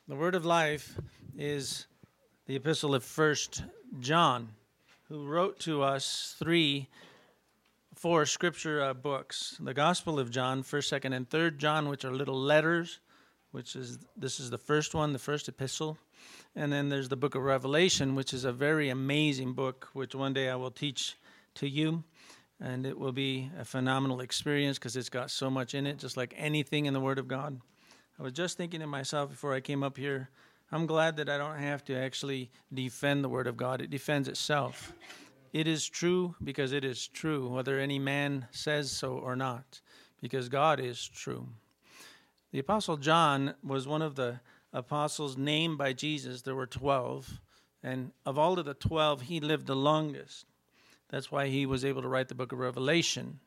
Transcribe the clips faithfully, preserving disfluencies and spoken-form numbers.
The Word of Life is the epistle of First John, who wrote to us three, four scripture uh, books. The Gospel of John, First, Second, and Third John, which are little letters, which is, this is the first one, the first epistle. And then there's the book of Revelation, which is a very amazing book, which one day I will teach to you. And it will be a phenomenal experience because it's got so much in it, just like anything in the Word of God. I was just thinking to myself before I came up here, I'm glad that I don't have to actually defend the Word of God. It defends itself. It is true because it is true, whether any man says so or not, because God is true. The Apostle John was one of the apostles named by Jesus. There were twelve, and of all of the twelve, he lived the longest. That's why he was able to write the book of Revelation.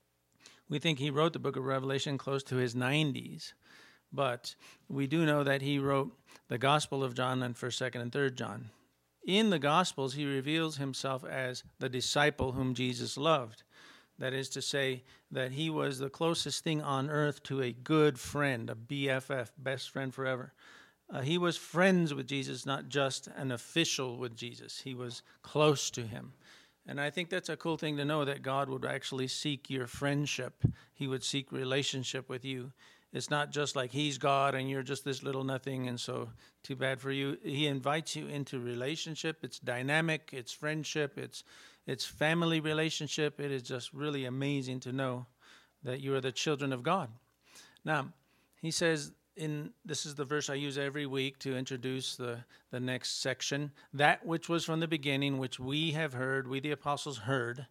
We think he wrote the book of Revelation close to his nineties. But we do know that he wrote the Gospel of John and First, Second, and Third John. In the Gospels, he reveals himself as the disciple whom Jesus loved. That is to say, that he was the closest thing on earth to a good friend, a B F F, best friend forever. Uh, he was friends with Jesus, not just an official with Jesus. He was close to him. And I think that's a cool thing to know, that God would actually seek your friendship. He would seek relationship with you. It's not just like he's God and you're just this little nothing, and so too bad for you. He invites you into relationship. It's dynamic. It's friendship. It's it's family relationship. It is just really amazing to know that you are the children of God. Now, he says, in this is the verse I use every week to introduce the, the next section, that which was from the beginning, which we have heard, we the apostles heard,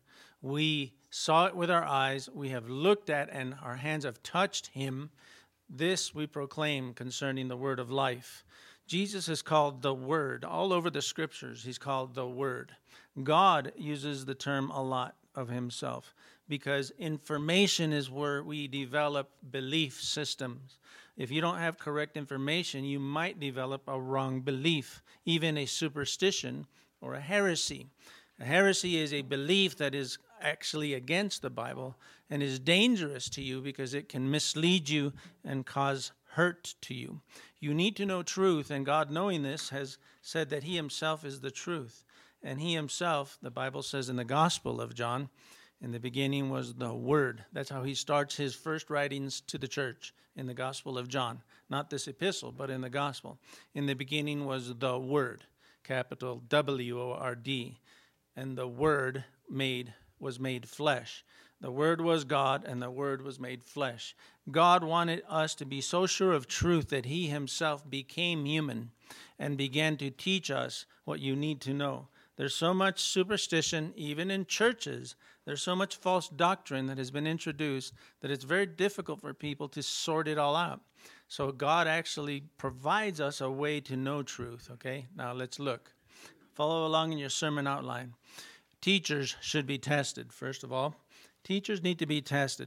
we saw it with our eyes, we have looked at, and our hands have touched him. This we proclaim concerning the word of life. Jesus is called the Word. All over the scriptures, he's called the Word. God uses the term a lot of himself because information is where we develop belief systems. If you don't have correct information, you might develop a wrong belief, even a superstition or a heresy. A heresy is a belief that is actually against the Bible and is dangerous to you because it can mislead you and cause hurt to you. You need to know truth, and God, knowing this, has said that he himself is the truth. And he himself, the Bible says in the Gospel of John, in the beginning was the Word. That's how he starts his first writings to the church, in the Gospel of John. Not this epistle, but in the Gospel. In the beginning was the Word, capital W O R D. And the Word made was made flesh. The Word was God, and the Word was made flesh. God wanted us to be so sure of truth that he himself became human and began to teach us what you need to know. There's so much superstition, even in churches. There's so much false doctrine that has been introduced that it's very difficult for people to sort it all out. So God actually provides us a way to know truth, okay? Now let's look. Follow along in your sermon outline. Teachers should be tested, first of all. Teachers need to be tested.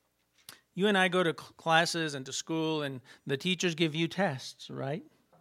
You and I go to classes and to school, and the teachers give you tests, right?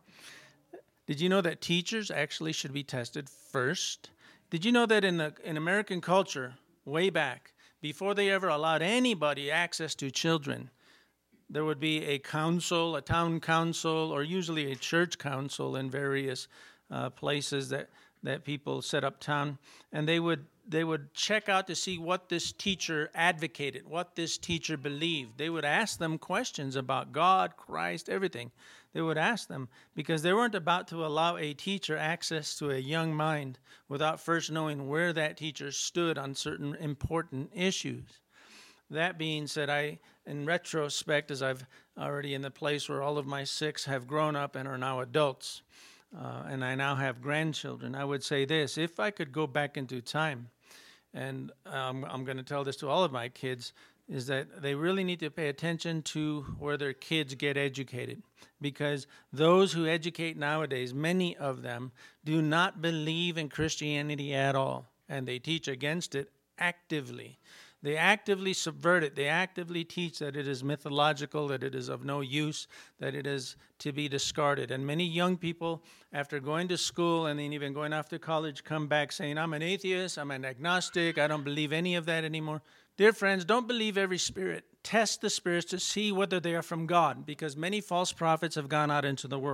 Did you know that teachers actually should be tested first? Did you know that in the in American culture, way back, before they ever allowed anybody access to children, there would be a council, a town council, or usually a church council in various uh, places that, that people set up town, and they would they would check out to see what this teacher advocated, what this teacher believed. They would ask them questions about God, Christ, everything. They would ask them because they weren't about to allow a teacher access to a young mind without first knowing where that teacher stood on certain important issues. That being said, I, in retrospect, as I've already in the place where all of my six have grown up and are now adults, uh, and I now have grandchildren, I would say this: if I could go back into time, and um, I'm going to tell this to all of my kids, is that they really need to pay attention to where their kids get educated. Because those who educate nowadays, many of them, do not believe in Christianity at all. And they teach against it actively. They actively subvert it. They actively teach that it is mythological, that it is of no use, that it is to be discarded. And many young people, after going to school and then even going off to college, come back saying, I'm an atheist, I'm an agnostic, I don't believe any of that anymore. Dear friends, don't believe every spirit. Test the spirits to see whether they are from God, because many false prophets have gone out into the world.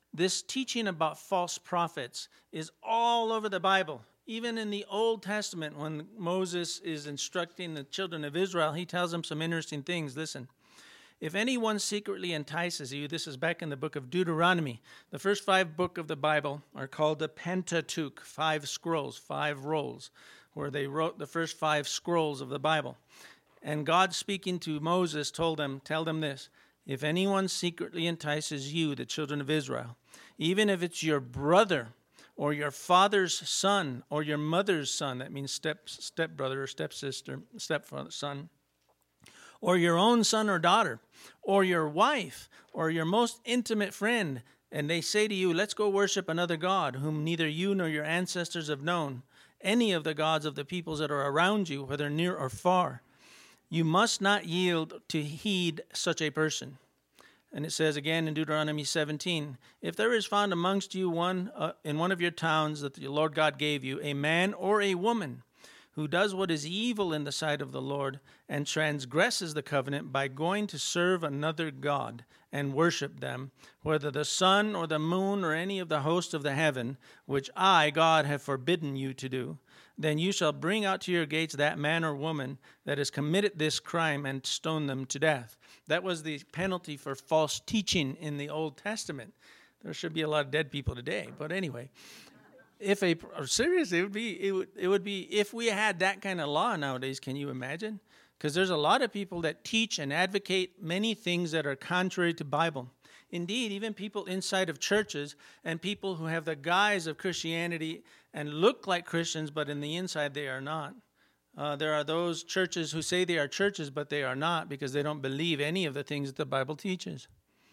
This teaching about false prophets is all over the Bible. Even in the Old Testament, when Moses is instructing the children of Israel, he tells them some interesting things. Listen, if anyone secretly entices you, this is back in the book of Deuteronomy. The first five books of the Bible are called the Pentateuch, five scrolls, five rolls, where they wrote the first five scrolls of the Bible. And God, speaking to Moses, told them, tell them this, if anyone secretly entices you, the children of Israel, even if it's your brother or your father's son or your mother's son, that means step stepbrother or stepsister, stepson, or your own son or daughter, or your wife, or your most intimate friend, and they say to you, let's go worship another God, whom neither you nor your ancestors have known, any of the gods of the peoples that are around you, whether near or far, you must not yield to heed such a person. And it says again in Deuteronomy seventeen, if there is found amongst you one uh, in one of your towns that the Lord God gave you, a man or a woman who does what is evil in the sight of the Lord and transgresses the covenant by going to serve another god and worship them, whether the sun or the moon or any of the host of the heaven, which I, God, have forbidden you to do, then you shall bring out to your gates that man or woman that has committed this crime and stone them to death. That was the penalty for false teaching in the Old Testament. There should be a lot of dead people today, but anyway. If a seriously, it would be it would it would be if we had that kind of law nowadays. Can you imagine? Because there's a lot of people that teach and advocate many things that are contrary to Bible. Indeed, even people inside of churches and people who have the guise of Christianity and look like Christians, but in the inside they are not. Uh, there are those churches who say they are churches, but they are not because they don't believe any of the things that the Bible teaches.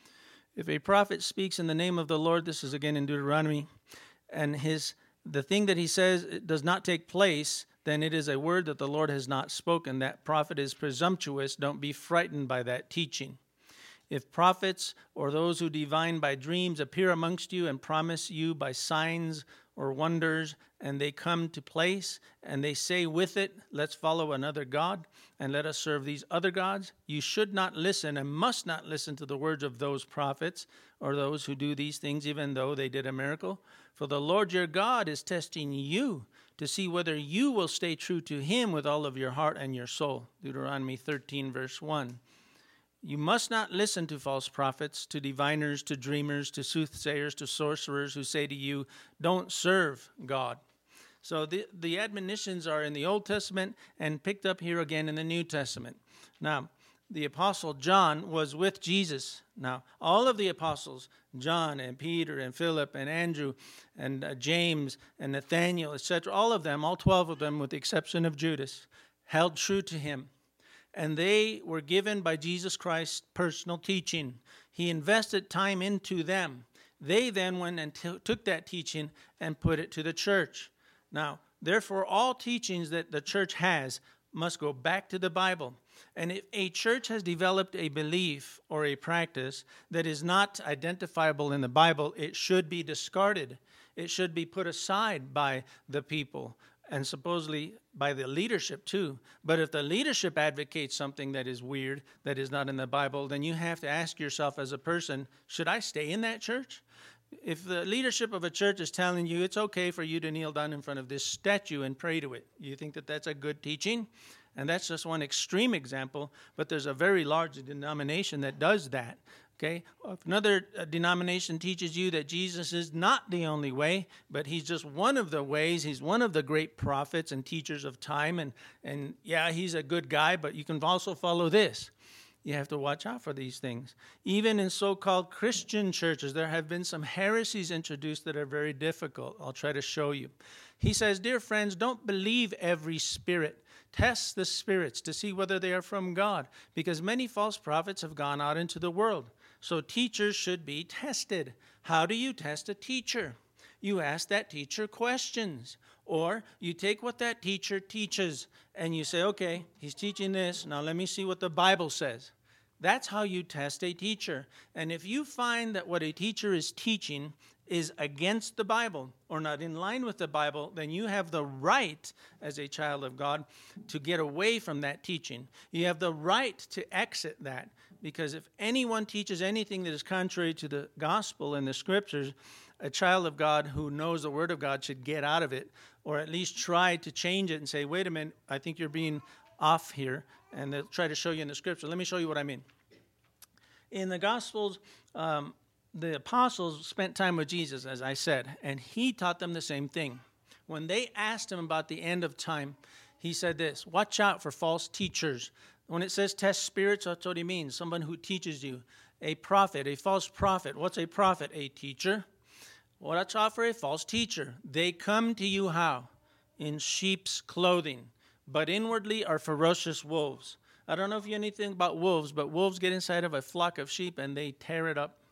If a prophet speaks in the name of the Lord, this is again in Deuteronomy, and his the thing that he says does not take place, then it is a word that the Lord has not spoken. That prophet is presumptuous. Don't be frightened by that teaching. If prophets or those who divine by dreams appear amongst you and promise you by signs or wonders, and they come to place, and they say with it, let's follow another God, and let us serve these other gods, you should not listen and must not listen to the words of those prophets or those who do these things, even though they did a miracle. For the Lord your God is testing you to see whether you will stay true to him with all of your heart and your soul. Deuteronomy thirteen, verse one. You must not listen to false prophets, to diviners, to dreamers, to soothsayers, to sorcerers who say to you, don't serve God. So the, the admonitions are in the Old Testament and picked up here again in the New Testament. Now, the Apostle John was with Jesus. Now, all of the apostles, John and Peter and Philip and Andrew and uh, James and Nathaniel, et cetera, all of them, all twelve of them with the exception of Judas, held true to him. And they were given by Jesus Christ personal teaching. He invested time into them. They then went and t- took that teaching and put it to the church. Now, therefore, all teachings that the church has must go back to the Bible. And if a church has developed a belief or a practice that is not identifiable in the Bible, it should be discarded. It should be put aside by the people and supposedly by the leadership too. But if the leadership advocates something that is weird, that is not in the Bible, then you have to ask yourself as a person, should I stay in that church? If the leadership of a church is telling you it's okay for you to kneel down in front of this statue and pray to it, you think that that's a good teaching? And that's just one extreme example, but there's a very large denomination that does that. Okay, if another denomination teaches you that Jesus is not the only way, but he's just one of the ways, he's one of the great prophets and teachers of time, and, and yeah, he's a good guy, but you can also follow this. You have to watch out for these things. Even in so-called Christian churches, there have been some heresies introduced that are very difficult. I'll try to show you. He says, dear friends, don't believe every spirit. Test the spirits to see whether they are from God, because many false prophets have gone out into the world. So teachers should be tested. How do you test a teacher? You ask that teacher questions. Or you take what that teacher teaches and you say, okay, he's teaching this. Now let me see what the Bible says. That's how you test a teacher. And if you find that what a teacher is teaching is against the Bible or not in line with the Bible, then you have the right as a child of God to get away from that teaching. You have the right to exit that, because if anyone teaches anything that is contrary to the gospel and the scriptures, a child of God who knows the word of God should get out of it, or at least try to change it and say, wait a minute, I think you're being off here, and they'll try to show you in the scripture. Let me show you what I mean. In the Gospels, um, the apostles spent time with Jesus, as I said, and he taught them the same thing. When they asked him about the end of time, he said this: watch out for false teachers. When it says test spirits, that's what he means, someone who teaches you. A prophet, a false prophet. What's a prophet? A teacher. Watch out for a false teacher. They come to you how? In sheep's clothing, but inwardly are ferocious wolves. I don't know if you know anything about wolves, but wolves get inside of a flock of sheep and they tear it up.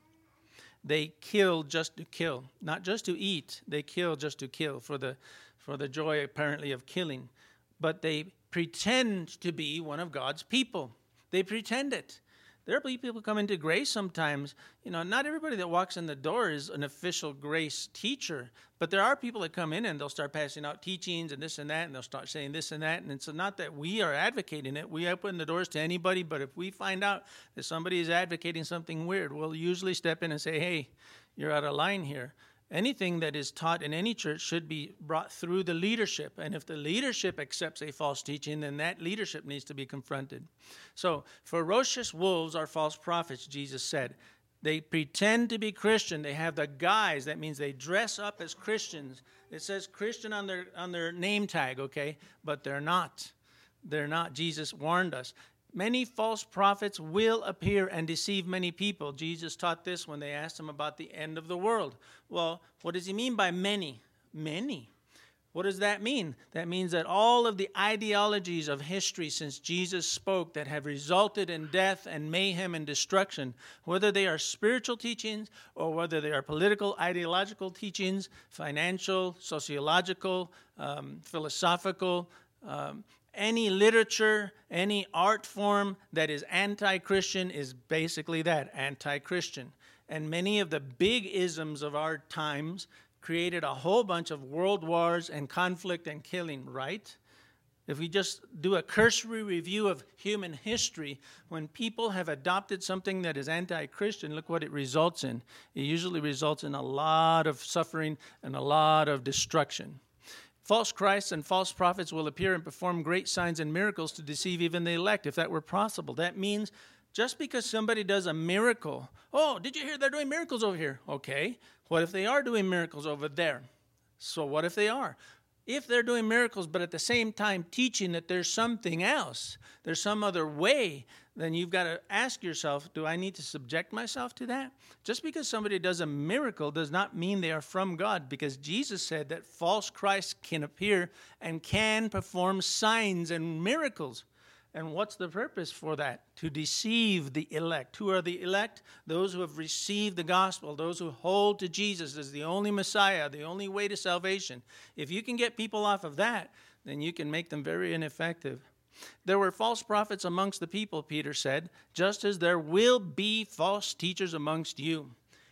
They kill just to kill, not just to eat. They kill just to kill for the for the joy, apparently, of killing. But they pretend to be one of God's people. They pretend it. There are people who come into grace sometimes. You know, not everybody that walks in the door is an official grace teacher, but there are people that come in and they'll start passing out teachings and this and that, and they'll start saying this and that. And it's not that we are advocating it. We open the doors to anybody, but if we find out that somebody is advocating something weird, we'll usually step in and say, hey, you're out of line here. Anything that is taught in any church should be brought through the leadership. And if the leadership accepts a false teaching, then that leadership needs to be confronted. So, ferocious wolves are false prophets, Jesus said. They pretend to be Christian. They have the guise. That means they dress up as Christians. It says Christian on their on their name tag, okay? But they're not. They're not. Jesus warned us. Many false prophets will appear and deceive many people. Jesus taught this when they asked him about the end of the world. Well, what does he mean by many? Many. What does that mean? That means that all of the ideologies of history since Jesus spoke that have resulted in death and mayhem and destruction, whether they are spiritual teachings or whether they are political, ideological teachings, financial, sociological, um, philosophical, um, any literature, any art form that is anti-Christian is basically that, anti-Christian. And many of the big isms of our times created a whole bunch of world wars and conflict and killing, right? If we just do a cursory review of human history, when people have adopted something that is anti-Christian, look what it results in. It usually results in a lot of suffering and a lot of destruction. False Christs and false prophets will appear and perform great signs and miracles to deceive even the elect, if that were possible. That means just because somebody does a miracle, oh, did you hear they're doing miracles over here? Okay, what if they are doing miracles over there? So what if they are? If they're doing miracles, but at the same time teaching that there's something else, there's some other way, then you've got to ask yourself, do I need to subject myself to that? Just because somebody does a miracle does not mean they are from God, because Jesus said that false Christs can appear and can perform signs and miracles. And what's the purpose for that? To deceive the elect. Who are the elect? Those who have received the gospel, those who hold to Jesus as the only Messiah, the only way to salvation. If you can get people off of that, then you can make them very ineffective. There were false prophets amongst the people, Peter said, just as there will be false teachers amongst you.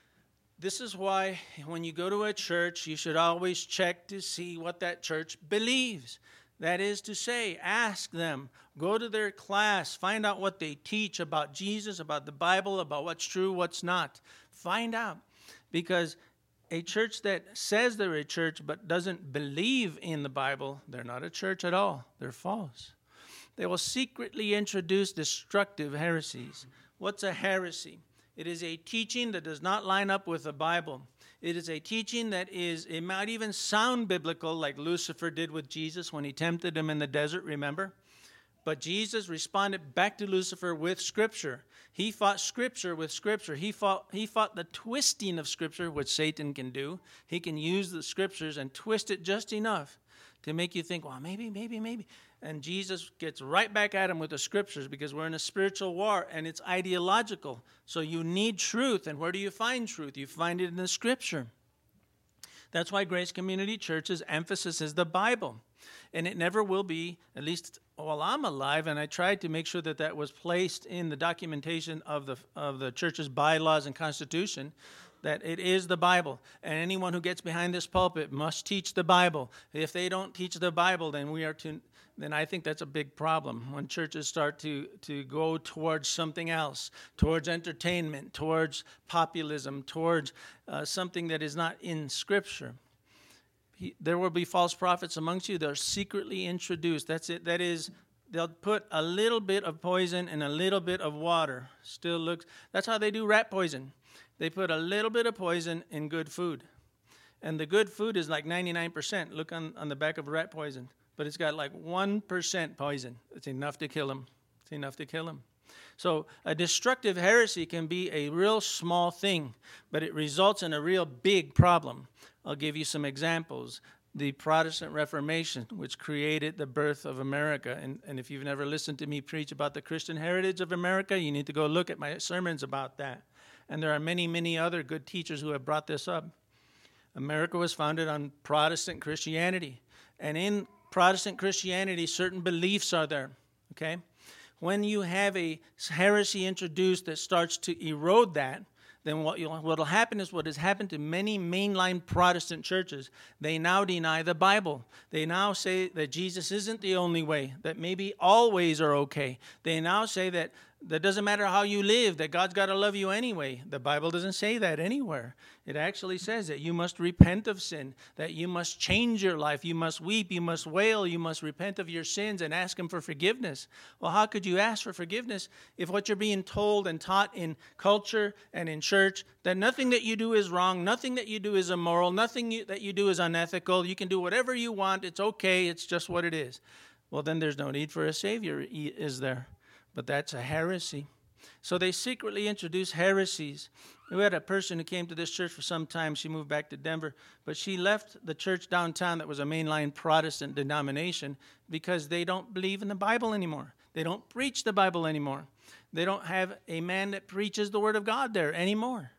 This is why when you go to a church, you should always check to see what that church believes. That is to say, ask them, go to their class, find out what they teach about Jesus, about the Bible, about what's true, what's not. Find out, because a church that says they're a church but doesn't believe in the Bible, they're not a church at all. They're false. They will secretly introduce destructive heresies. What's a heresy? It is a teaching that does not line up with the Bible. It is a teaching that is, it might even sound biblical, like Lucifer did with Jesus when he tempted him in the desert, remember? But Jesus responded back to Lucifer with Scripture. He fought Scripture with Scripture. He fought, he fought the twisting of Scripture, which Satan can do. He can use the Scriptures and twist it just enough to make you think, well, maybe, maybe, maybe. And Jesus gets right back at him with the Scriptures, because we're in a spiritual war and it's ideological. So you need truth. And where do you find truth? You find it in the Scripture. That's why Grace Community Church's emphasis is the Bible. And it never will be, at least while I'm alive, and I tried to make sure that that was placed in the documentation of the of the church's bylaws and constitution, that it is the Bible. And anyone who gets behind this pulpit must teach the Bible. If they don't teach the Bible, then we are to, then I think that's a big problem. When churches start to, to go towards something else, towards entertainment, towards populism, towards uh, something that is not in Scripture. He, there will be false prophets amongst you. They're secretly introduced. That's it. That is, they'll put a little bit of poison in a little bit of water. Still looks, that's how they do rat poison. They put a little bit of poison in good food. And the good food is like ninety-nine percent. Look on, on the back of rat poison. But it's got like one percent poison. It's enough to kill them. It's enough to kill them. So a destructive heresy can be a real small thing, but it results in a real big problem. I'll give you some examples. The Protestant Reformation, which created the birth of America. And, and if you've never listened to me preach about the Christian heritage of America, you need to go look at my sermons about that. And there are many, many other good teachers who have brought this up. America was founded on Protestant Christianity. And in Protestant Christianity, certain beliefs are there, okay? When you have a heresy introduced that starts to erode that, then what will happen is what has happened to many mainline Protestant churches. They now deny the Bible. They now say that Jesus isn't the only way, that maybe all ways are okay. They now say that that doesn't matter how you live, that God's got to love you anyway. The Bible doesn't say that anywhere. It actually says that you must repent of sin, that you must change your life, you must weep, you must wail, you must repent of your sins and ask Him for forgiveness. Well, how could you ask for forgiveness if what you're being told and taught in culture and in church, that nothing that you do is wrong, nothing that you do is immoral, nothing you, that you do is unethical, you can do whatever you want, it's okay, it's just what it is. Well, then there's no need for a Savior, is there? But that's a heresy. So they secretly introduce heresies. We had a person who came to this church for some time. She moved back to Denver, but she left the church downtown that was a mainline Protestant denomination because they don't believe in the Bible anymore. They don't preach the Bible anymore. They don't have a man that preaches the Word of God there anymore.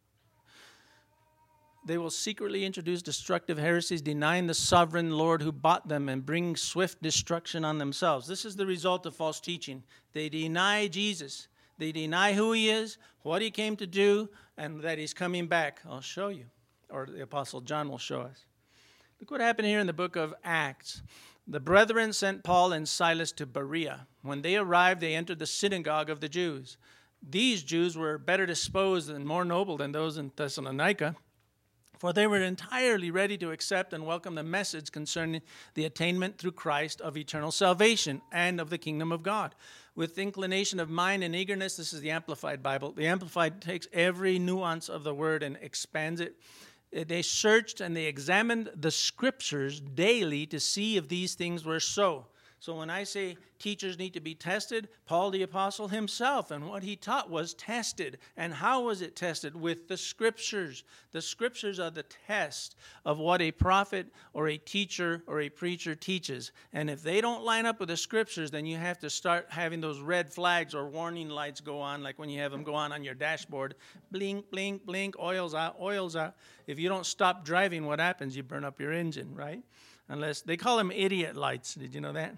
They will secretly introduce destructive heresies, denying the sovereign Lord who bought them and bring swift destruction on themselves. This is the result of false teaching. They deny Jesus. They deny who He is, what He came to do, and that He's coming back. I'll show you, or the Apostle John will show us. Look what happened here in the book of Acts. The brethren sent Paul and Silas to Berea. When they arrived, they entered the synagogue of the Jews. These Jews were better disposed and more noble than those in Thessalonica, for they were entirely ready to accept and welcome the message concerning the attainment through Christ of eternal salvation and of the kingdom of God. With inclination of mind and eagerness, this is the Amplified Bible. The Amplified takes every nuance of the word and expands it. They searched and they examined the Scriptures daily to see if these things were so. So when I say teachers need to be tested, Paul the Apostle himself and what he taught was tested. And how was it tested? With the Scriptures. The Scriptures are the test of what a prophet or a teacher or a preacher teaches. And if they don't line up with the Scriptures, then you have to start having those red flags or warning lights go on, like when you have them go on on your dashboard. Blink, blink, blink, oil's out, oil's out. If you don't stop driving, what happens? You burn up your engine, right? Unless, they call them idiot lights. Did you know that?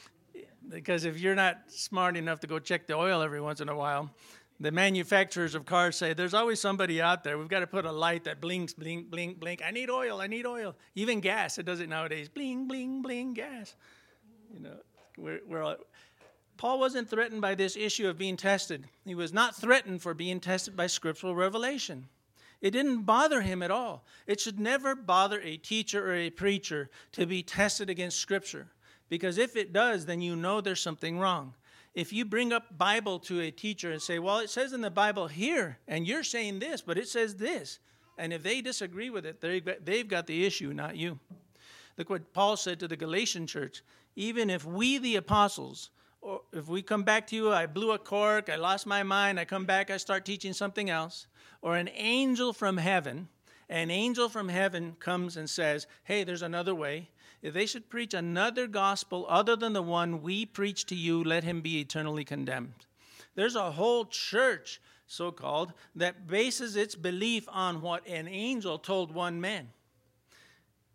Because if you're not smart enough to go check the oil every once in a while, the manufacturers of cars say, there's always somebody out there. We've got to put a light that blinks, blink, blink, blink. I need oil, I need oil. Even gas, it does it nowadays. Bling, bling, bling, gas. You know, we're, we're all, Paul wasn't threatened by this issue of being tested. He was not threatened for being tested by scriptural revelation. It didn't bother him at all. It should never bother a teacher or a preacher to be tested against Scripture. Because if it does, then you know there's something wrong. If you bring up Bible to a teacher and say, well, it says in the Bible here, and you're saying this, but it says this. And if they disagree with it, they've got the issue, not you. Look what Paul said to the Galatian church. Even if we, the apostles, or if we come back to you, I blew a cork, I lost my mind, I come back, I start teaching something else, or an angel from heaven, an angel from heaven comes and says, hey, there's another way. If they should preach another gospel other than the one we preach to you, let him be eternally condemned. There's a whole church, so-called, that bases its belief on what an angel told one man.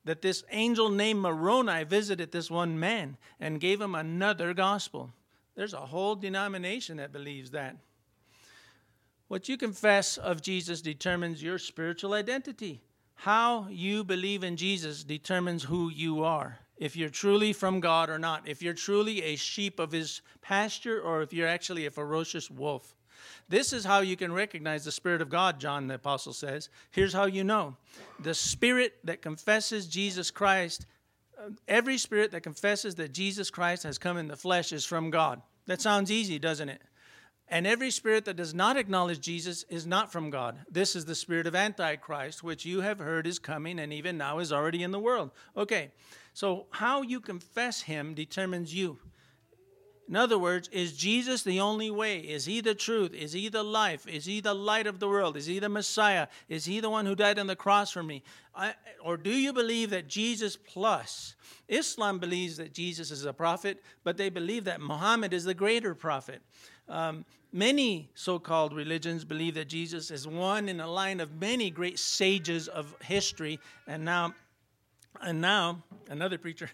that this angel named Moroni visited this one man and gave him another gospel. There's a whole denomination that believes that. What you confess of Jesus determines your spiritual identity. How you believe in Jesus determines who you are. If you're truly from God or not. If you're truly a sheep of his pasture or if you're actually a ferocious wolf. This is how you can recognize the Spirit of God, John the Apostle says. Here's how you know. The spirit that confesses Jesus Christ, every spirit that confesses that Jesus Christ has come in the flesh is from God. That sounds easy, doesn't it? And every spirit that does not acknowledge Jesus is not from God. This is the spirit of Antichrist, which you have heard is coming and even now is already in the world. Okay, so how you confess him determines you. In other words, is Jesus the only way? Is he the truth? Is he the life? Is he the light of the world? Is he the Messiah? Is he the one who died on the cross for me? I, or do you believe that Jesus plus? Islam believes that Jesus is a prophet, but they believe that Muhammad is the greater prophet. Um, many so-called religions believe that Jesus is one in a line of many great sages of history, and now, and now another preacher.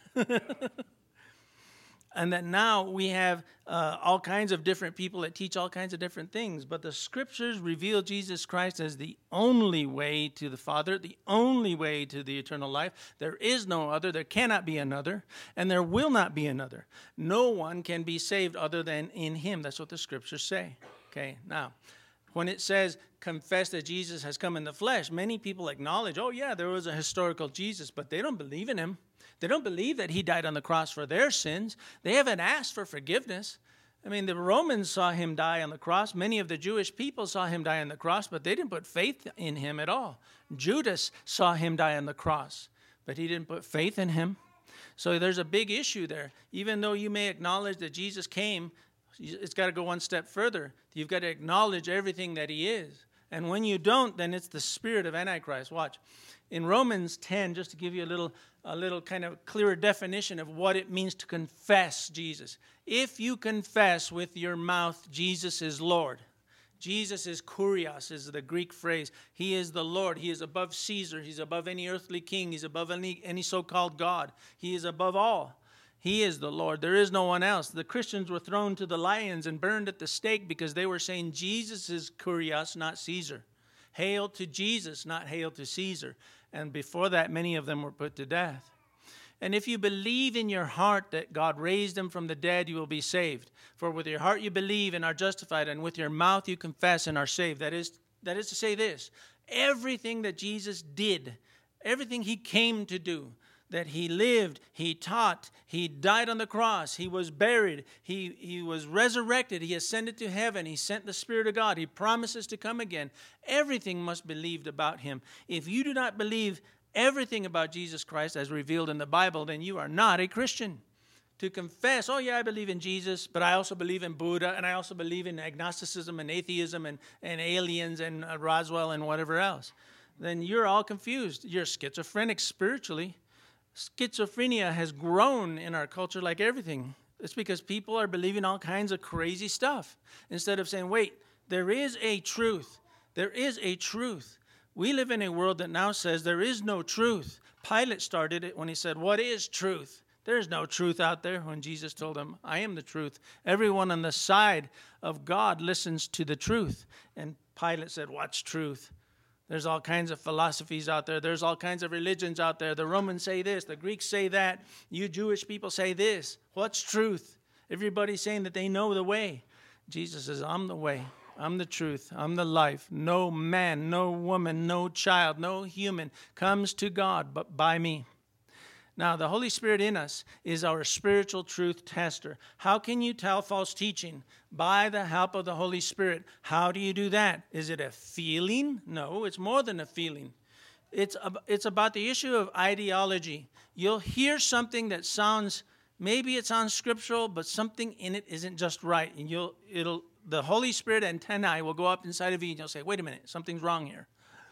And that now we have uh, all kinds of different people that teach all kinds of different things. But the scriptures reveal Jesus Christ as the only way to the Father, the only way to the eternal life. There is no other. There cannot be another. And there will not be another. No one can be saved other than in him. That's what the scriptures say. Okay, now, when it says confess that Jesus has come in the flesh, many people acknowledge, oh yeah, there was a historical Jesus, but they don't believe in him. They don't believe that he died on the cross for their sins. They haven't asked for forgiveness. I mean, the Romans saw him die on the cross. Many of the Jewish people saw him die on the cross, but they didn't put faith in him at all. Judas saw him die on the cross, but he didn't put faith in him. So there's a big issue there. Even though you may acknowledge that Jesus came, it's got to go one step further. You've got to acknowledge everything that he is. And when you don't, then it's the spirit of Antichrist. Watch. In Romans ten, just to give you a little, a little kind of clearer definition of what it means to confess Jesus. If you confess with your mouth Jesus is Lord, Jesus is kurios, is the Greek phrase. He is the Lord. He is above Caesar. He's above any earthly king. He's above any, any so-called God. He is above all. He is the Lord. There is no one else. The Christians were thrown to the lions and burned at the stake because they were saying Jesus is kurios, not Caesar. Hail to Jesus, not hail to Caesar. And before that, many of them were put to death. And if you believe in your heart that God raised him from the dead, you will be saved. For with your heart you believe and are justified, and with your mouth you confess and are saved. That is, that is to say this, everything that Jesus did, everything he came to do, that he lived, he taught, he died on the cross, he was buried, he, he was resurrected, he ascended to heaven, he sent the Spirit of God, he promises to come again. Everything must be believed about him. If you do not believe everything about Jesus Christ as revealed in the Bible, then you are not a Christian. To confess, oh yeah, I believe in Jesus, but I also believe in Buddha, and I also believe in agnosticism and atheism and, and aliens and uh, Roswell and whatever else, then you're all confused. You're schizophrenic spiritually. Schizophrenia has grown in our culture like everything. It's because people are believing all kinds of crazy stuff instead of saying, wait, there is a truth. There is a truth. We live in a world that now says there is no truth. Pilate started it when he said, what is truth? There's no truth out there. When Jesus told him, I am the truth. Everyone on the side of God listens to the truth. And Pilate said, what's truth? There's all kinds of philosophies out there. There's all kinds of religions out there. The Romans say this. The Greeks say that. You Jewish people say this. What's truth? Everybody's saying that they know the way. Jesus says, I'm the way. I'm the truth. I'm the life. No man, no woman, no child, no human comes to God but by me. Now, the Holy Spirit in us is our spiritual truth tester. How can you tell false teaching? By the help of the Holy Spirit. How do you do that? Is it a feeling? No, it's more than a feeling. It's, it's about the issue of ideology. You'll hear something that sounds, maybe it sounds scriptural, but something in it isn't just right. And you'll, it'll, the Holy Spirit antennae will go up inside of you and you'll say, wait a minute, something's wrong here.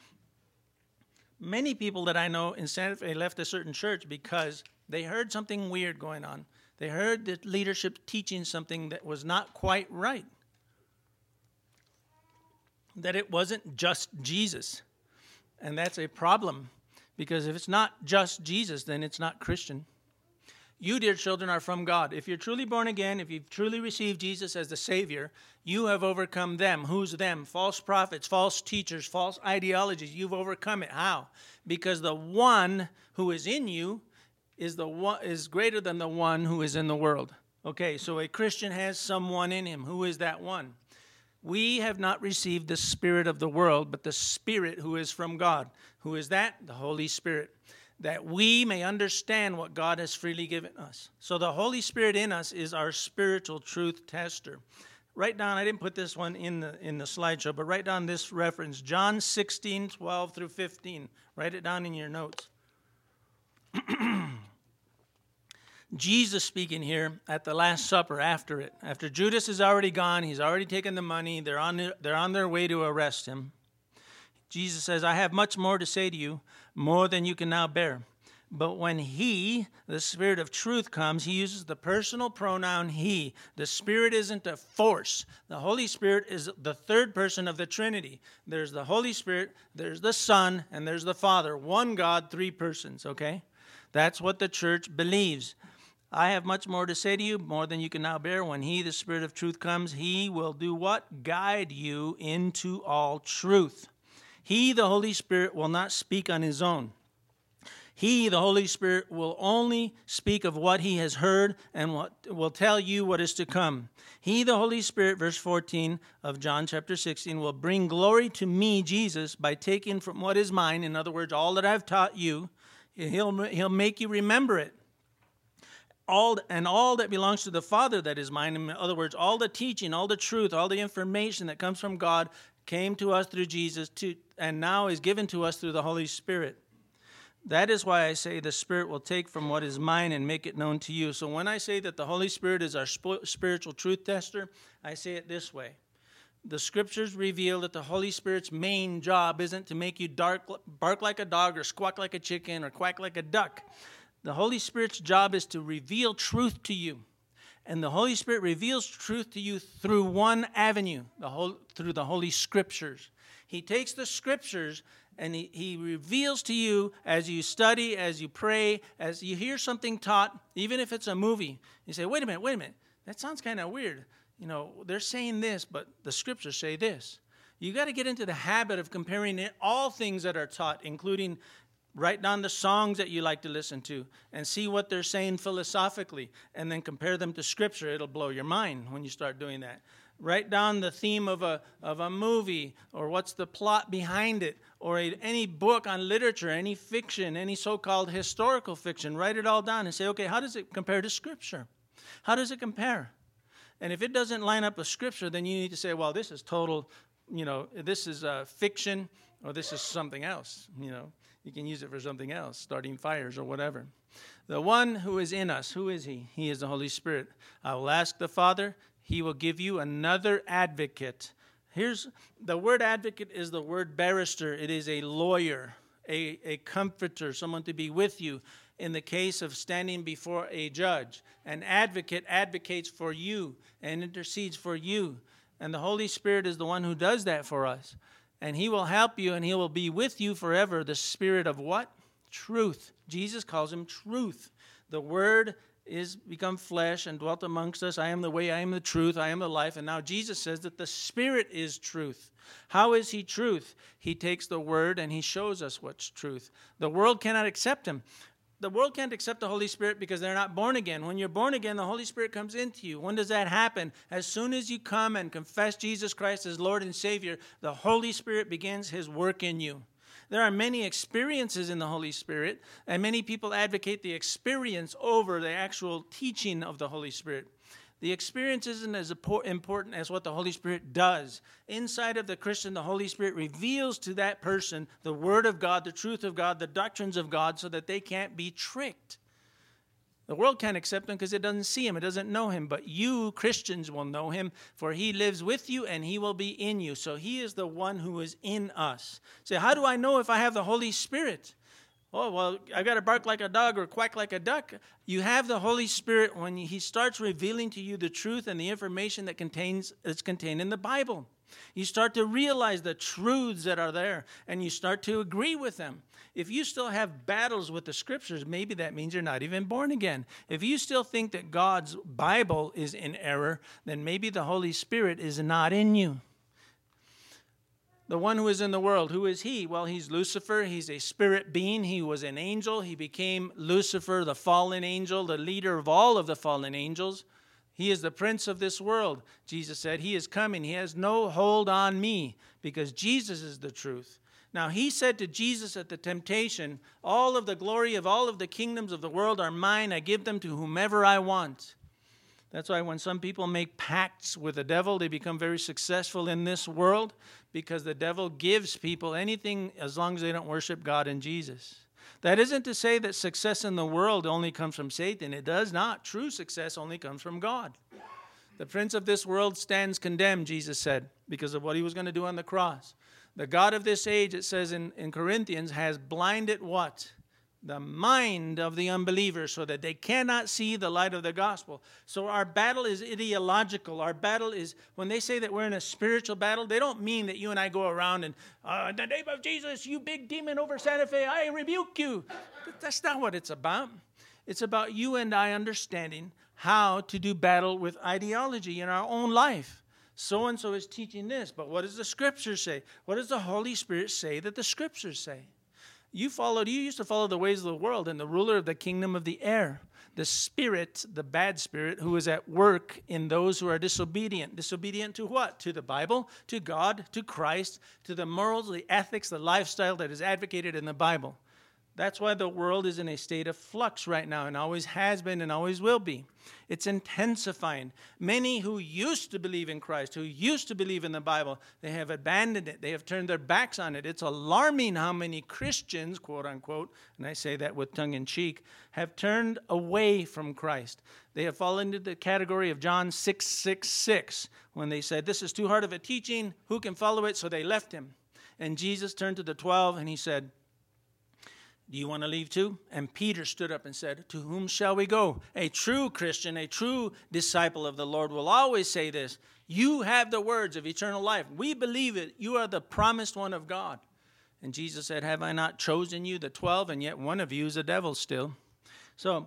Many people that I know in Santa Fe left a certain church because they heard something weird going on. They heard the leadership teaching something that was not quite right. That it wasn't just Jesus. And that's a problem Because if it's not just Jesus, then it's not Christian. You, dear children, are from God. If you're truly born again, if you've truly received Jesus as the Savior, you have overcome them. Who's them? False prophets, false teachers, false ideologies. You've overcome it. How? Because the one who is in you is the one is greater than the one who is in the world. Okay, so a Christian has someone in him. Who is that one? We have not received the spirit of the world, but the Spirit who is from God. Who is that? The Holy Spirit. That we may understand what God has freely given us. So the Holy Spirit in us is our spiritual truth tester. Write down, I didn't put this one in the in the slideshow, but write down this reference, John sixteen, twelve through fifteen. Write it down in your notes. Jesus speaking here at the Last Supper after it. After Judas is already gone, he's already taken the money, they're on, the, they're on their way to arrest him. Jesus says, I have much more to say to you, more than you can now bear. But when he, the Spirit of truth, comes, he uses the personal pronoun he. The Spirit isn't a force. The Holy Spirit is the third person of the Trinity. There's the Holy Spirit, there's the Son, and there's the Father. One God, three persons, okay? That's what the church believes. I have much more to say to you, more than you can now bear. When he, the Spirit of truth, comes, he will do what? Guide you into all truth. He, the Holy Spirit, will not speak on his own. He, the Holy Spirit, will only speak of what he has heard and what will tell you what is to come. He, the Holy Spirit, verse fourteen of John chapter sixteen, will bring glory to me, Jesus, by taking from what is mine, in other words, all that I've taught you, he'll, he'll make you remember it. All, and all that belongs to the Father that is mine, in other words, all the teaching, all the truth, all the information that comes from God came to us through Jesus to, and now is given to us through the Holy Spirit. That is why I say the Spirit will take from what is mine and make it known to you. So when I say that the Holy Spirit is our sp- spiritual truth tester, I say it this way. The Scriptures reveal that the Holy Spirit's main job isn't to make you dark, bark like a dog or squawk like a chicken or quack like a duck. The Holy Spirit's job is to reveal truth to you. And the Holy Spirit reveals truth to you through one avenue, the whole, through the Holy Scriptures. He takes the Scriptures and he, he reveals to you as you study, as you pray, as you hear something taught, even if it's a movie. You say, wait a minute, wait a minute. That sounds kind of weird. You know, they're saying this, but the Scriptures say this. You got to get into the habit of comparing it, all things that are taught, including write down the songs that you like to listen to and see what they're saying philosophically and then compare them to Scripture. It'll blow your mind when you start doing that. Write down the theme of a of a movie or what's the plot behind it or a, any book on literature, any fiction, any so-called historical fiction. Write it all down and say, okay, how does it compare to Scripture? How does it compare? And if it doesn't line up with Scripture, then you need to say, well, this is total, you know, this is uh, fiction or this is something else, you know. You can use it for something else, starting fires or whatever. The one who is in us, who is he? He is the Holy Spirit. I will ask the Father, he will give you another advocate. Here's the word advocate is the word barrister. It is a lawyer, a, a comforter, someone to be with you in the case of standing before a judge. An advocate advocates for you and intercedes for you. And the Holy Spirit is the one who does that for us. And he will help you and he will be with you forever. The Spirit of what? Truth. Jesus calls him truth. The Word is become flesh and dwelt amongst us. I am the way, I am the truth, I am the life. And now Jesus says that the Spirit is truth. How is he truth? He takes the Word and he shows us what's truth. The world cannot accept him. The world can't accept the Holy Spirit because they're not born again. When you're born again, the Holy Spirit comes into you. When does that happen? As soon as you come and confess Jesus Christ as Lord and Savior, the Holy Spirit begins his work in you. There are many experiences in the Holy Spirit, and many people advocate the experience over the actual teaching of the Holy Spirit. The experience isn't as important as what the Holy Spirit does. Inside of the Christian, the Holy Spirit reveals to that person the Word of God, the truth of God, the doctrines of God, so that they can't be tricked. The world can't accept him because it doesn't see him, it doesn't know him. But you, Christians, will know him, for he lives with you and he will be in you. So he is the one who is in us. Say, how do I know if I have the Holy Spirit? Oh, well, I got to bark like a dog or quack like a duck. You have the Holy Spirit when he starts revealing to you the truth and the information that contains that's contained in the Bible. You start to realize the truths that are there, and you start to agree with them. If you still have battles with the Scriptures, maybe that means you're not even born again. If you still think that God's Bible is in error, then maybe the Holy Spirit is not in you. The one who is in the world, who is he? Well, he's Lucifer. He's a spirit being. He was an angel. He became Lucifer, the fallen angel, the leader of all of the fallen angels. He is the prince of this world. Jesus said, he is coming. He has no hold on me, because Jesus is the truth. Now, he said to Jesus at the temptation, all of the glory of all of the kingdoms of the world are mine. I give them to whomever I want. That's why when some people make pacts with the devil, they become very successful in this world, because the devil gives people anything as long as they don't worship God and Jesus. That isn't to say that success in the world only comes from Satan. It does not. True success only comes from God. The prince of this world stands condemned, Jesus said, because of what he was going to do on the cross. The God of this age, it says in, in Corinthians, has blinded what? The mind of the unbeliever, so that they cannot see the light of the gospel. So our battle is ideological. Our battle is, when they say that we're in a spiritual battle, they don't mean that you and I go around and, uh, in the name of Jesus, you big demon over Santa Fe, I rebuke you. That's not what it's about. It's about you and I understanding how to do battle with ideology in our own life. So-and-so is teaching this, but what does the Scripture say? What does the Holy Spirit say that the Scriptures say? You followed, you used to follow the ways of the world and the ruler of the kingdom of the air, the spirit, the bad spirit, who is at work in those who are disobedient. Disobedient to what? To the Bible, to God, to Christ, to the morals, the ethics, the lifestyle that is advocated in the Bible. That's why the world is in a state of flux right now, and always has been and always will be. It's intensifying. Many who used to believe in Christ, who used to believe in the Bible, they have abandoned it. They have turned their backs on it. It's alarming how many Christians, quote unquote, and I say that with tongue in cheek, have turned away from Christ. They have fallen into the category of John six six six, when they said, this is too hard of a teaching, who can follow it? So they left him. And Jesus turned to the twelve and he said, do you want to leave too? And Peter stood up and said, to whom shall we go? A true Christian, a true disciple of the Lord will always say this, you have the words of eternal life. We believe it. You are the promised one of God. And Jesus said, have I not chosen you, the twelve, and yet one of you is a devil still. So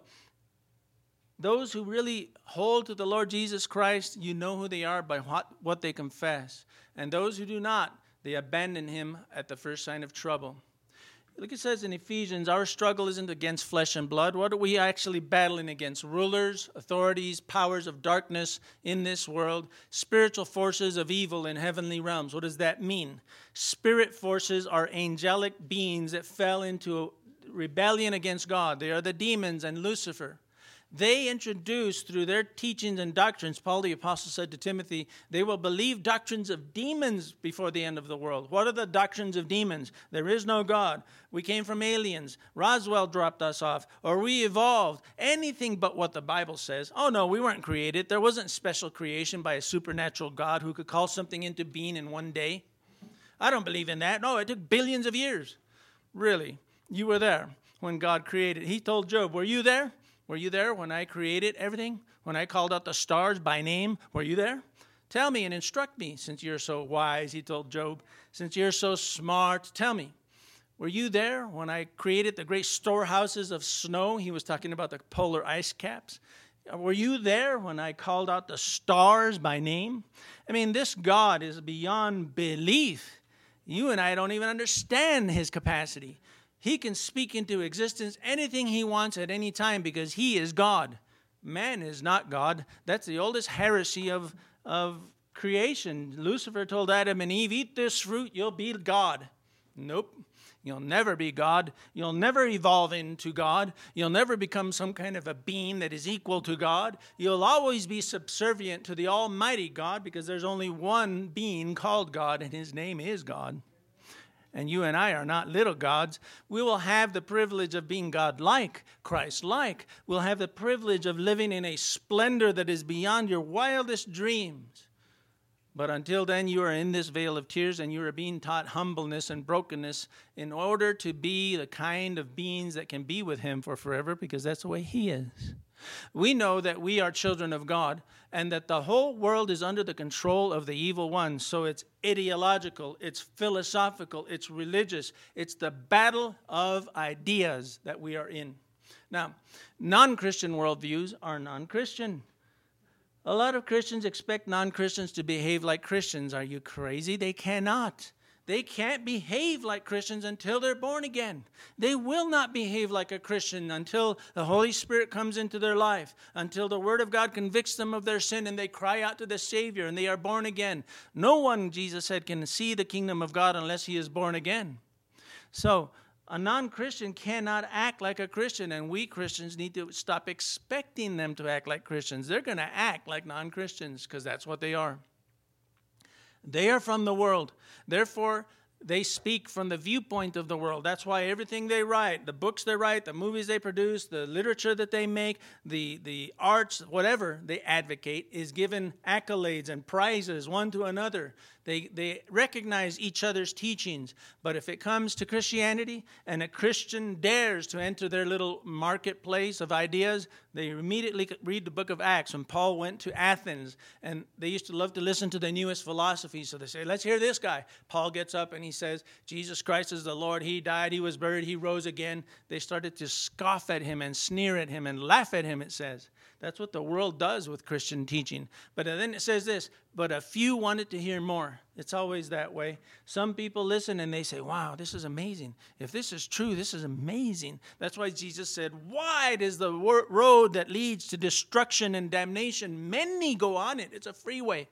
those who really hold to the Lord Jesus Christ, you know who they are by what, what they confess. And those who do not, they abandon him at the first sign of trouble. Look, it says in Ephesians, our struggle isn't against flesh and blood. What are we actually battling against? Rulers, authorities, powers of darkness in this world, spiritual forces of evil in heavenly realms. What does that mean? Spirit forces are angelic beings that fell into rebellion against God. They are the demons and Lucifer. They introduce through their teachings and doctrines, Paul the Apostle said to Timothy, they will believe doctrines of demons before the end of the world. What are the doctrines of demons? There is no God. We came from aliens. Roswell dropped us off. Or we evolved. Anything but what the Bible says. Oh no, we weren't created. There wasn't special creation by a supernatural God who could call something into being in one day. I don't believe in that. No, it took billions of years. Really, you were there when God created. He told Job, were you there? Were you there when I created everything? When I called out the stars by name? Were you there? Tell me and instruct me, since you're so wise, he told Job. Since you're so smart, tell me. Were you there when I created the great storehouses of snow? He was talking about the polar ice caps. Were you there when I called out the stars by name? I mean, this God is beyond belief. You and I don't even understand his capacity. He can speak into existence anything he wants at any time because he is God. Man is not God. That's the oldest heresy of, of creation. Lucifer told Adam and Eve, eat this fruit, you'll be God. Nope. You'll never be God. You'll never evolve into God. You'll never become some kind of a being that is equal to God. You'll always be subservient to the Almighty God because there's only one being called God, and his name is God. And you and I are not little gods. We will have the privilege of being God-like, Christ-like. We'll have the privilege of living in a splendor that is beyond your wildest dreams. But until then, you are in this vale of tears, and you are being taught humbleness and brokenness in order to be the kind of beings that can be with him for forever, because that's the way he is. We know that we are children of God and that the whole world is under the control of the evil one. So it's ideological, it's philosophical, it's religious. It's the battle of ideas that we are in. Now, non-Christian worldviews are non-Christian. A lot of Christians expect non-Christians to behave like Christians. Are you crazy? They cannot. They can't behave like Christians until they're born again. They will not behave like a Christian until the Holy Spirit comes into their life, until the Word of God convicts them of their sin and they cry out to the Savior and they are born again. No one, Jesus said, can see the kingdom of God unless he is born again. So, a non-Christian cannot act like a Christian, and we Christians need to stop expecting them to act like Christians. They're going to act like non-Christians because that's what they are. They are from the world. Therefore, they speak from the viewpoint of the world. That's why everything they write, the books they write, the movies they produce, the literature that they make, the, the arts, whatever they advocate is given accolades and prizes one to another. They, they recognize each other's teachings. But if it comes to Christianity and a Christian dares to enter their little marketplace of ideas, they immediately read the book of Acts. When Paul went to Athens, and they used to love to listen to the newest philosophy, so they say, let's hear this guy. Paul gets up and he says, Jesus Christ is the Lord. He died, he was buried, he rose again. They started to scoff at him and sneer at him and laugh at him, it says. That's what the world does with Christian teaching. But then it says this, but a few wanted to hear more. It's always that way. Some people listen and they say, wow, this is amazing. If this is true, this is amazing. That's why Jesus said, wide is the road that leads to destruction and damnation. Many go on it. It's a freeway.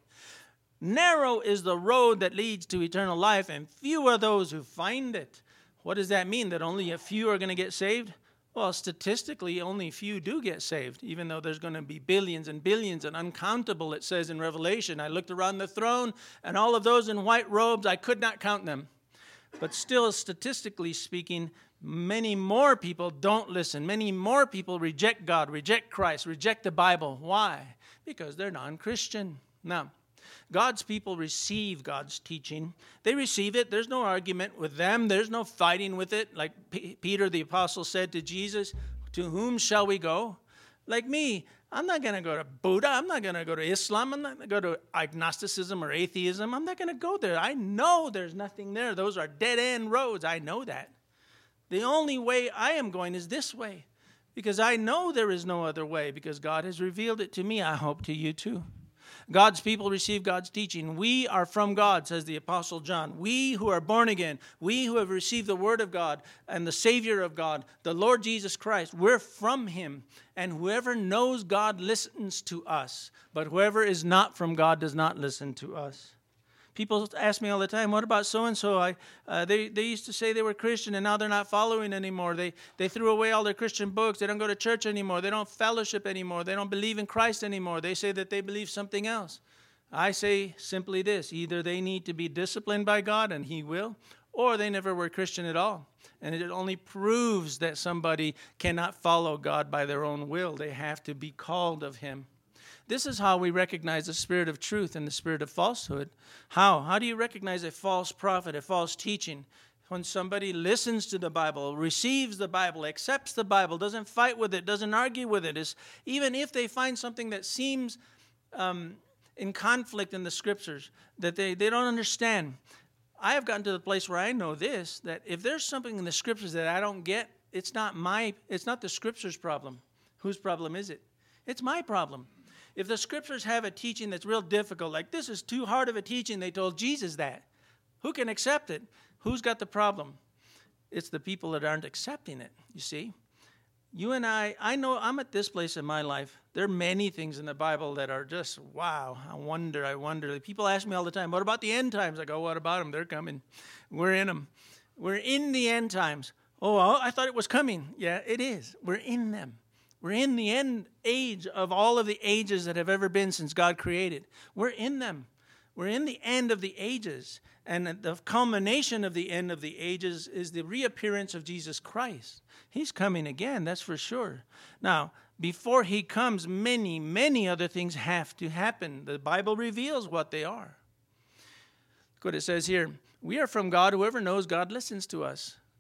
Narrow is the road that leads to eternal life, and few are those who find it. What does that mean? That only a few are going to get saved? Well, statistically, only few do get saved, even though there's going to be billions and billions and uncountable, it says in Revelation. I looked around the throne, and all of those in white robes, I could not count them. But still, statistically speaking, many more people don't listen. Many more people reject God, reject Christ, reject the Bible. Why? Because they're non-Christian. Now, God's people receive God's teaching. They receive it. There's no argument with them. There's no fighting with it. Like P- Peter the apostle said to Jesus, to whom shall we go? Like me, I'm not going to go to Buddha. I'm not going to go to Islam. I'm not going to go to agnosticism or atheism. I'm not going to go there. I know there's nothing there. Those are dead-end roads. I know that. The only way I am going is this way, because I know there is no other way, because God has revealed it to me. I hope to you too. God's people receive God's teaching. We are from God, says the Apostle John. We who are born again, we who have received the Word of God and the Savior of God, the Lord Jesus Christ, we're from Him. And whoever knows God listens to us. But whoever is not from God does not listen to us. People ask me all the time, what about so-and-so? I, uh, they, they used to say they were Christian, and now they're not following anymore. They, they threw away all their Christian books. They don't go to church anymore. They don't fellowship anymore. They don't believe in Christ anymore. They say that they believe something else. I say simply this. Either they need to be disciplined by God, and He will, or they never were Christian at all. And it only proves that somebody cannot follow God by their own will. They have to be called of Him. This is how we recognize the spirit of truth and the spirit of falsehood. How? How do you recognize a false prophet, a false teaching? When somebody listens to the Bible, receives the Bible, accepts the Bible, doesn't fight with it, doesn't argue with it. Is, even if they find something that seems um, in conflict in the Scriptures, that they, they don't understand. I have gotten to the place where I know this, that if there's something in the Scriptures that I don't get, it's not my, it's not the Scripture's problem. Whose problem is it? It's my problem. If the Scriptures have a teaching that's real difficult, like this is too hard of a teaching, they told Jesus that. Who can accept it? Who's got the problem? It's the people that aren't accepting it, you see. You and I, I know I'm at this place in my life. There are many things in the Bible that are just, wow, I wonder, I wonder. People ask me all the time, what about the end times? I go, what about them? They're coming. We're in them. We're in the end times. Oh, I thought it was coming. Yeah, it is. We're in them. We're in the end age of all of the ages that have ever been since God created. We're in them. We're in the end of the ages. And the culmination of the end of the ages is the reappearance of Jesus Christ. He's coming again, that's for sure. Now, before He comes, many, many other things have to happen. The Bible reveals what they are. Look what it says here. We are from God. Whoever knows God listens to us.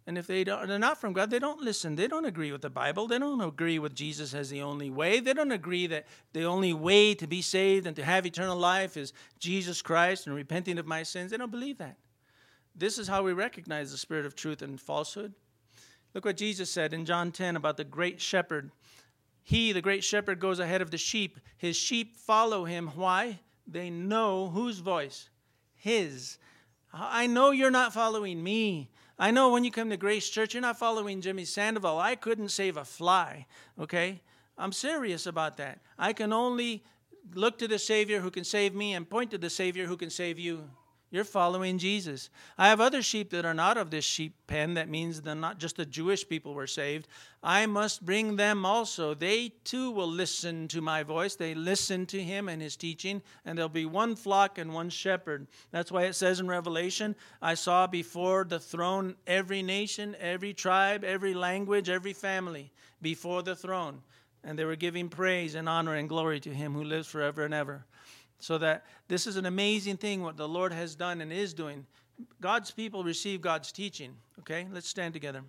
And if they don't, they're not from God, they don't listen. They don't agree with the Bible. They don't agree with Jesus as the only way. They don't agree that the only way to be saved and to have eternal life is Jesus Christ and repenting of my sins. They don't believe that. This is how we recognize the spirit of truth and falsehood. Look what Jesus said in John ten about the great shepherd. He, the great shepherd, goes ahead of the sheep. His sheep follow him. Why? They know whose voice? His. I know you're not following me. I know when you come to Grace Church, you're not following Jimmy Sandoval. I couldn't save a fly, okay? I'm serious about that. I can only look to the Savior who can save me and point to the Savior who can save you. You're following Jesus. I have other sheep that are not of this sheep pen. That means that not just the Jewish people were saved. I must bring them also. They too will listen to my voice. They listen to him and his teaching, and there'll be one flock and one shepherd. That's why it says in Revelation, I saw before the throne every nation, every tribe, every language, every family before the throne. And they were giving praise and honor and glory to him who lives forever and ever. So that this is an amazing thing what the Lord has done and is doing. God's people receive God's teaching. Okay, let's stand together.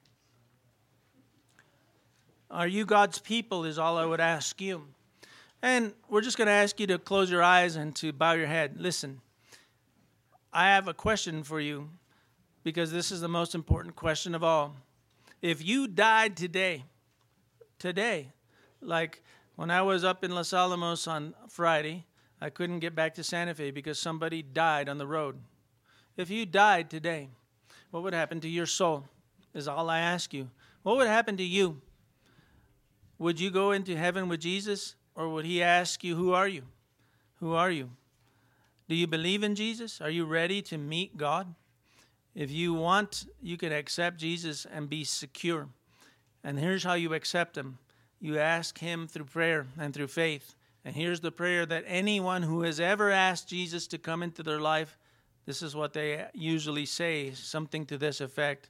Are you God's people is all I would ask you. And we're just going to ask you to close your eyes and to bow your head. Listen, I have a question for you because this is the most important question of all. If you died today, today, like when I was up in Los Alamos on Friday, I couldn't get back to Santa Fe because somebody died on the road. If you died today, what would happen to your soul is all I ask you. What would happen to you? Would you go into heaven with Jesus, or would he ask you, who are you? Who are you? Do you believe in Jesus? Are you ready to meet God? If you want, you can accept Jesus and be secure. And here's how you accept him. You ask him through prayer and through faith. And here's the prayer that anyone who has ever asked Jesus to come into their life, this is what they usually say, something to this effect.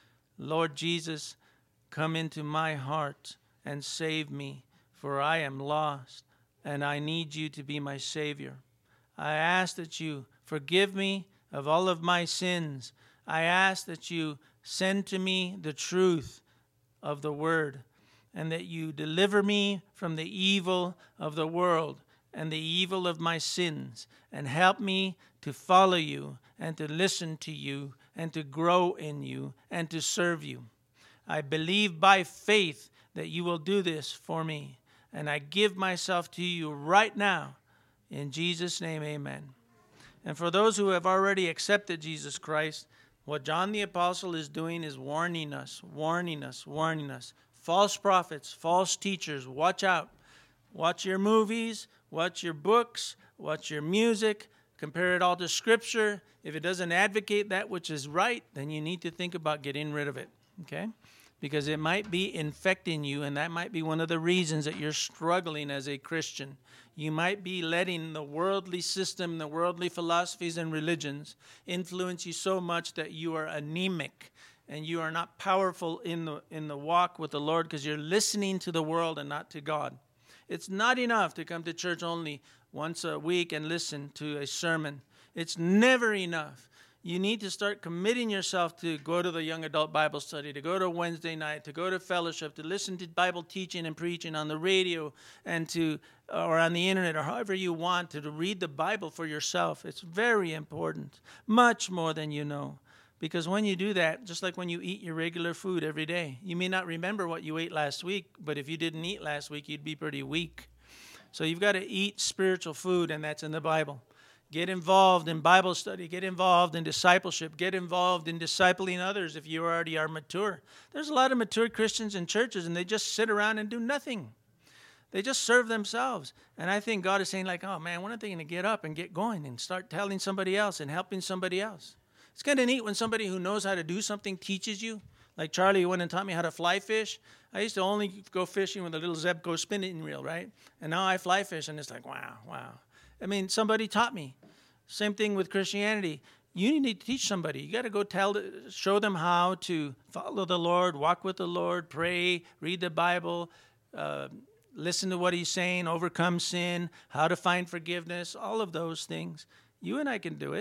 Lord Jesus, come into my heart and save me, for I am lost, and I need you to be my Savior. I ask that you forgive me of all of my sins. I ask that you send to me the truth of the Word, and that you deliver me from the evil of the world and the evil of my sins, and help me to follow you and to listen to you and to grow in you and to serve you. I believe by faith that you will do this for me, and I give myself to you right now. In Jesus' name, amen. And for those who have already accepted Jesus Christ, what John the Apostle is doing is warning us, warning us, warning us. False prophets, false teachers, watch out. Watch your movies, watch your books, watch your music, compare it all to Scripture. If it doesn't advocate that which is right, then you need to think about getting rid of it, okay? Because it might be infecting you, and that might be one of the reasons that you're struggling as a Christian. You might be letting the worldly system, the worldly philosophies and religions influence you so much that you are anemic and you are not powerful in the in the walk with the Lord because you're listening to the world and not to God. It's not enough to come to church only once a week and listen to a sermon. It's never enough. You need to start committing yourself to go to the young adult Bible study, to go to Wednesday night, to go to fellowship, to listen to Bible teaching and preaching on the radio and to or on the internet or however you want to, to read the Bible for yourself. It's very important, much more than you know. Because when you do that, just like when you eat your regular food every day, you may not remember what you ate last week, but if you didn't eat last week, you'd be pretty weak. So you've got to eat spiritual food, and that's in the Bible. Get involved in Bible study. Get involved in discipleship. Get involved in discipling others if you already are mature. There's a lot of mature Christians in churches, and they just sit around and do nothing. They just serve themselves. And I think God is saying like, oh, man, when are they going to get up and get going and start telling somebody else and helping somebody else? It's kind of neat when somebody who knows how to do something teaches you. Like Charlie went and taught me how to fly fish. I used to only go fishing with a little Zebco spinning reel, right? And now I fly fish, and it's like, wow, wow. I mean, somebody taught me. Same thing with Christianity. You need to teach somebody. You got to go tell, show them how to follow the Lord, walk with the Lord, pray, read the Bible, uh, listen to what he's saying, overcome sin, how to find forgiveness, all of those things. You and I can do it.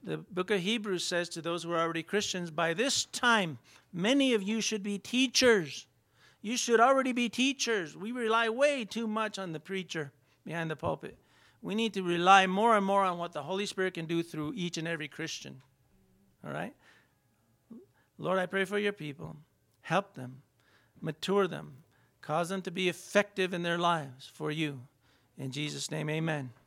The book of Hebrews says to those who are already Christians, by this time, many of you should be teachers. You should already be teachers. We rely way too much on the preacher behind the pulpit. We need to rely more and more on what the Holy Spirit can do through each and every Christian. All right? Lord, I pray for your people. Help them. Mature them. Cause them to be effective in their lives for you. In Jesus' name, amen.